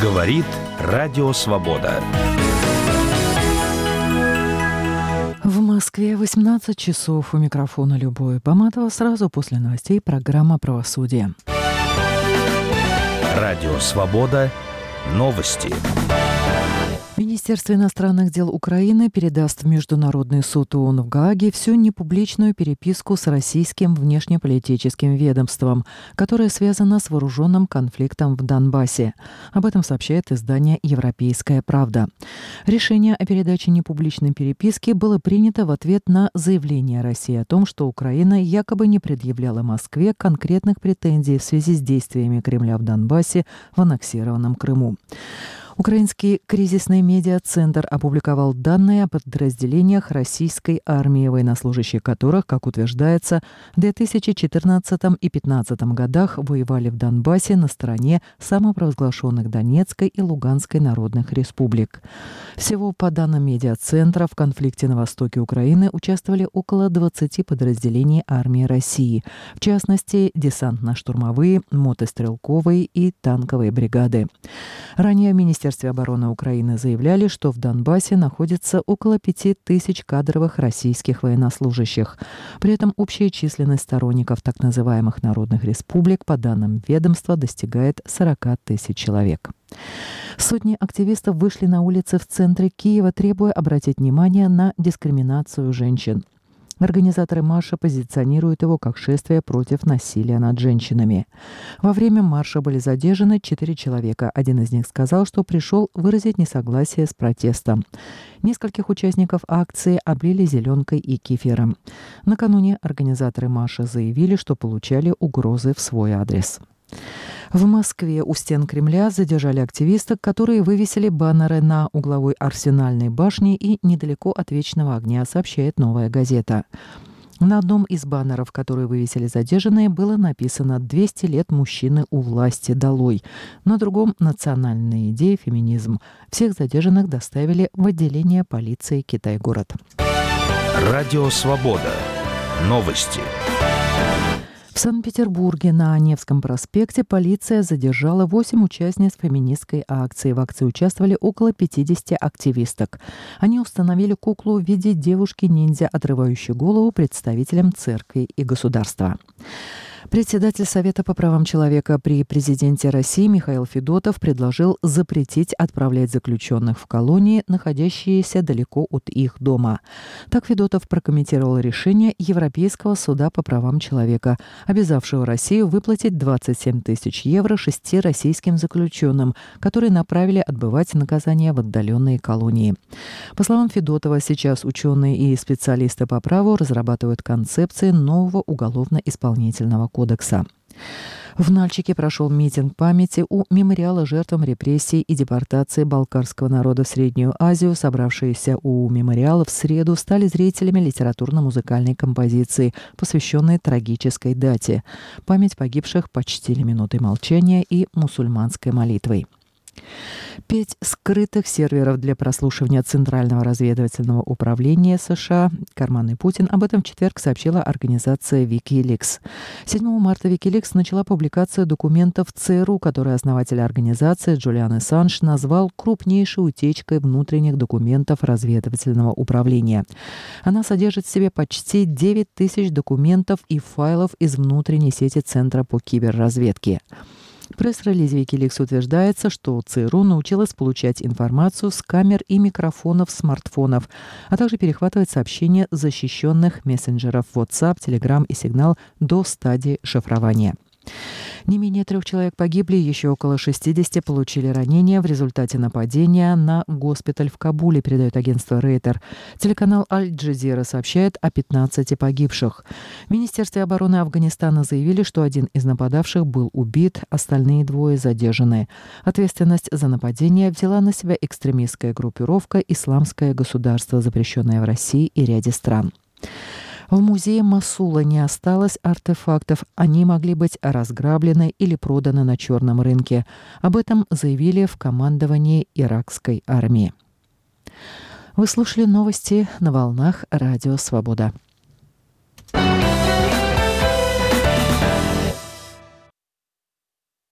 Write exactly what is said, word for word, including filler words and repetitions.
Говорит Радио Свобода. В Москве восемнадцать часов. У микрофона Любовь Баматова. Сразу после новостей программа «Правосудие». Радио Свобода. Новости. Министерство иностранных дел Украины передаст в Международный суд ООН в Гааге всю непубличную переписку с российским внешнеполитическим ведомством, которая связана с вооруженным конфликтом в Донбассе. Об этом сообщает издание «Европейская правда». Решение о передаче непубличной переписки было принято в ответ на заявление России о том, что Украина якобы не предъявляла Москве конкретных претензий в связи с действиями Кремля в Донбассе в аннексированном Крыму. Украинский кризисный медиацентр опубликовал данные о подразделениях российской армии, военнослужащие которых, как утверждается, в две тысячи четырнадцатом и две тысячи пятнадцатом годах воевали в Донбассе на стороне самопровозглашенных Донецкой и Луганской народных республик. Всего, по данным медиацентра, в конфликте на востоке Украины участвовали около двадцати подразделений армии России, в частности, десантно-штурмовые, мотострелковые и танковые бригады. Ранее Министерство В Министерстве обороны Украины заявляли, что в Донбассе находится около пяти тысяч кадровых российских военнослужащих. При этом общая численность сторонников так называемых народных республик, по данным ведомства, достигает сорока тысяч человек. Сотни активистов вышли на улицы в центре Киева, требуя обратить внимание на дискриминацию женщин. Организаторы марша позиционируют его как шествие против насилия над женщинами. Во время марша были задержаны четыре человека. Один из них сказал, что пришел выразить несогласие с протестом. Нескольких участников акции облили зеленкой и кефиром. Накануне организаторы марша заявили, что получали угрозы в свой адрес. В Москве у стен Кремля задержали активисток, которые вывесили баннеры на угловой Арсенальной башне и недалеко от Вечного огня, сообщает «Новая газета». На одном из баннеров, которые вывесили задержанные, было написано «двести лет мужчины у власти, долой». На другом «Национальная идея, феминизм». Всех задержанных доставили в отделение полиции Китай-город. Радио Свобода. Новости. В Санкт-Петербурге на Невском проспекте полиция задержала восемь участниц феминистской акции. В акции участвовали около пятидесяти активисток. Они установили куклу в виде девушки-ниндзя, отрывающей голову представителям церкви и государства. Председатель Совета по правам человека при президенте России Михаил Федотов предложил запретить отправлять заключенных в колонии, находящиеся далеко от их дома. Так Федотов прокомментировал решение Европейского суда по правам человека, обязавшего Россию выплатить двадцать семь тысяч евро шести российским заключенным, которые направили отбывать наказание в отдаленные колонии. По словам Федотова, сейчас ученые и специалисты по праву разрабатывают концепции нового уголовно-исполнительного кодекса. В Нальчике прошел митинг памяти у мемориала жертвам репрессий и депортации балкарского народа в Среднюю Азию. Собравшиеся у мемориала в среду стали зрителями литературно-музыкальной композиции, посвященной трагической дате. Память погибших почтили минутой молчания и мусульманской молитвой. Пять скрытых серверов для прослушивания Центрального разведывательного управления США «Карманный Путин». Об этом в четверг сообщила организация Wikileaks. седьмого марта Wikileaks начала публикацию документов ЦРУ, которые основатель организации Джулиан Ассанж назвал крупнейшей утечкой внутренних документов разведывательного управления. Она содержит в себе почти девять тысяч документов и файлов из внутренней сети Центра по киберразведке. В пресс-релизе Wikileaks утверждается, что ЦРУ научилась получать информацию с камер и микрофонов смартфонов, а также перехватывать сообщения защищенных мессенджеров WhatsApp, Telegram и Signal до стадии шифрования. Не менее трех человек погибли, еще около шестидесяти получили ранения в результате нападения на госпиталь в Кабуле, передает агентство Рейтер. Телеканал Аль-Джазира сообщает о пятнадцати погибших. В Министерстве обороны Афганистана заявили, что один из нападавших был убит, остальные двое задержаны. Ответственность за нападение взяла на себя экстремистская группировка «Исламское государство», запрещенное в России и ряде стран. В музее Мосула не осталось артефактов. Они могли быть разграблены или проданы на черном рынке. Об этом заявили в командовании иракской армии. Вы слушали новости на волнах Радио Свобода.